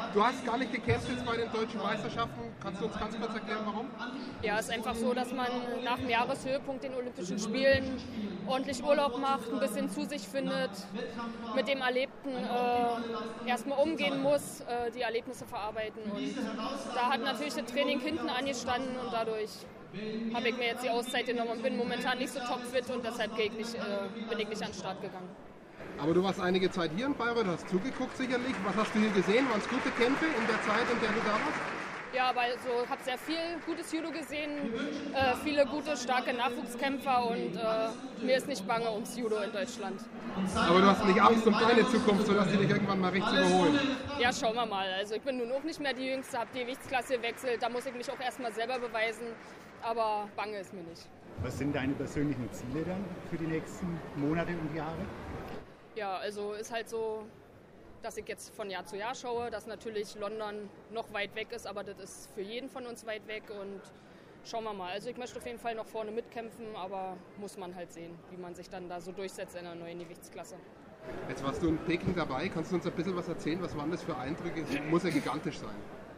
Du hast gar nicht gekämpft jetzt bei den deutschen Meisterschaften. Kannst du uns ganz kurz erklären, warum? Ja, es ist einfach so, dass man nach dem Jahreshöhepunkt den Olympischen Spielen ordentlich Urlaub macht, ein bisschen zu sich findet, mit dem Erlebten erstmal umgehen muss, die Erlebnisse verarbeiten. Und da hat natürlich das Training hinten angestanden und dadurch habe ich mir jetzt die Auszeit genommen und bin momentan nicht so topfit und deshalb bin ich nicht an den Start gegangen. Aber du warst einige Zeit hier in Bayreuth, hast zugeguckt sicherlich. Was hast du hier gesehen? Waren es gute Kämpfe in der Zeit, in der du da warst? Ja, aber ich habe sehr viel gutes Judo gesehen, viele gute, starke Nachwuchskämpfer und mir ist nicht bange ums Judo in Deutschland. Aber du hast nicht Angst um deine Zukunft, sodass die dich irgendwann mal richtig überholen? Ja, schauen wir mal. Also ich bin nun auch nicht mehr die Jüngste, habe die Gewichtsklasse gewechselt, da muss ich mich auch erstmal selber beweisen, aber bange ist mir nicht. Was sind deine persönlichen Ziele dann für die nächsten Monate und Jahre? Ja, also ist halt so, dass ich jetzt von Jahr zu Jahr schaue, dass natürlich London noch weit weg ist, aber das ist für jeden von uns weit weg und schauen wir mal. Also ich möchte auf jeden Fall noch vorne mitkämpfen, aber muss man halt sehen, wie man sich dann da so durchsetzt in einer neuen Gewichtsklasse. Jetzt warst du in Peking dabei, kannst du uns ein bisschen was erzählen? Was waren das für Eindrücke? Muss ja gigantisch sein.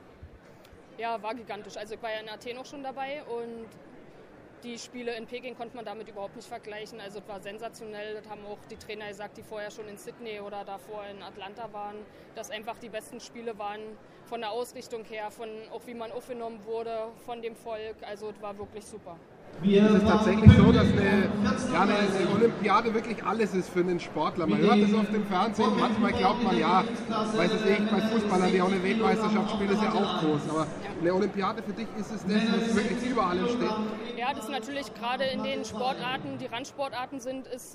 Ja, war gigantisch. Also ich war ja in Athen auch schon dabei und die Spiele in Peking konnte man damit überhaupt nicht vergleichen. Also es war sensationell. Das haben auch die Trainer gesagt, die vorher schon in Sydney oder davor in Atlanta waren, dass einfach die besten Spiele waren von der Ausrichtung her, von auch wie man aufgenommen wurde von dem Volk. Also es war wirklich super. Es ist tatsächlich so, dass eine Olympiade wirklich alles ist für einen Sportler. Man hört es oft im Fernsehen, manchmal glaubt man, ja, weiß es nicht, bei Fußballern, die auch eine Weltmeisterschaft spielen, ist ja auch groß. Aber eine Olympiade für dich ist es das, was wirklich über allem steht. Ja, das ist natürlich gerade in den Sportarten, die Randsportarten sind, ist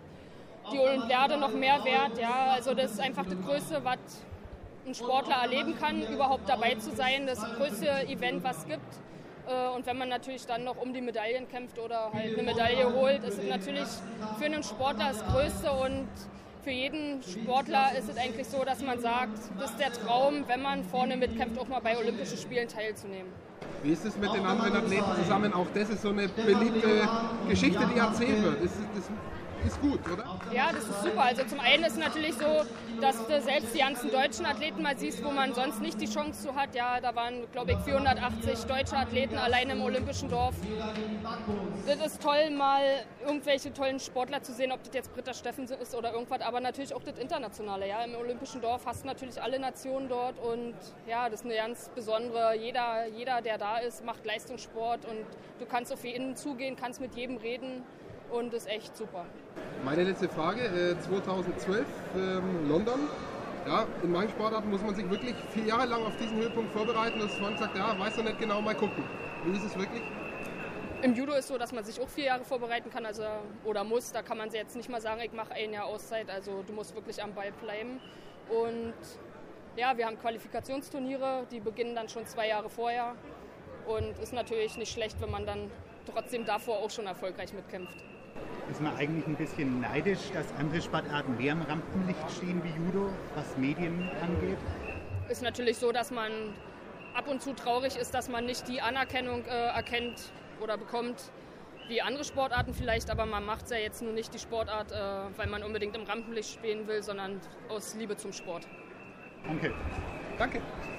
die Olympiade noch mehr wert. Ja, also das ist einfach das Größte, was ein Sportler erleben kann, überhaupt dabei zu sein. Das größte Event, was es gibt. Und wenn man natürlich dann noch um die Medaillen kämpft oder halt eine Medaille holt, ist es natürlich für einen Sportler das Größte und für jeden Sportler ist es eigentlich so, dass man sagt, das ist der Traum, wenn man vorne mitkämpft, auch mal bei Olympischen Spielen teilzunehmen. Wie ist es mit den anderen Athleten zusammen? Auch das ist so eine beliebte Geschichte, die erzählt wird. Das ist gut, oder? Ja, das ist super. Also zum einen ist es natürlich so, dass du selbst die ganzen deutschen Athleten mal siehst, wo man sonst nicht die Chance zu hat. Ja, da waren, glaube ich, 480 deutsche Athleten allein im Olympischen Dorf. Das ist toll, mal irgendwelche tollen Sportler zu sehen, ob das jetzt Britta Steffen ist oder irgendwas, aber natürlich auch das Internationale. Ja, im Olympischen Dorf hast du natürlich alle Nationen dort und ja, das ist eine ganz besondere. Jeder, der da ist, macht Leistungssport und du kannst auf jeden zugehen, kannst mit jedem reden. Und das ist echt super. Meine letzte Frage, 2012 London. Ja, in manchen Sportarten muss man sich wirklich 4 Jahre lang auf diesen Höhepunkt vorbereiten. Du hast vorhin gesagt, ja, weiß noch nicht genau, mal gucken. Wie ist es wirklich? Im Judo ist es so, dass man sich auch 4 Jahre vorbereiten kann oder muss. Da kann man jetzt nicht mal sagen, ich mache 1 Jahr Auszeit. Also du musst wirklich am Ball bleiben. Und ja, wir haben Qualifikationsturniere, die beginnen dann schon 2 Jahre vorher. Und ist natürlich nicht schlecht, wenn man dann trotzdem davor auch schon erfolgreich mitkämpft. Ist man eigentlich ein bisschen neidisch, dass andere Sportarten mehr im Rampenlicht stehen wie Judo, was Medien angeht? Ist natürlich so, dass man ab und zu traurig ist, dass man nicht die Anerkennung erkennt oder bekommt wie andere Sportarten vielleicht, aber man macht ja jetzt nur nicht die Sportart, weil man unbedingt im Rampenlicht spielen will, sondern aus Liebe zum Sport. Okay. Danke.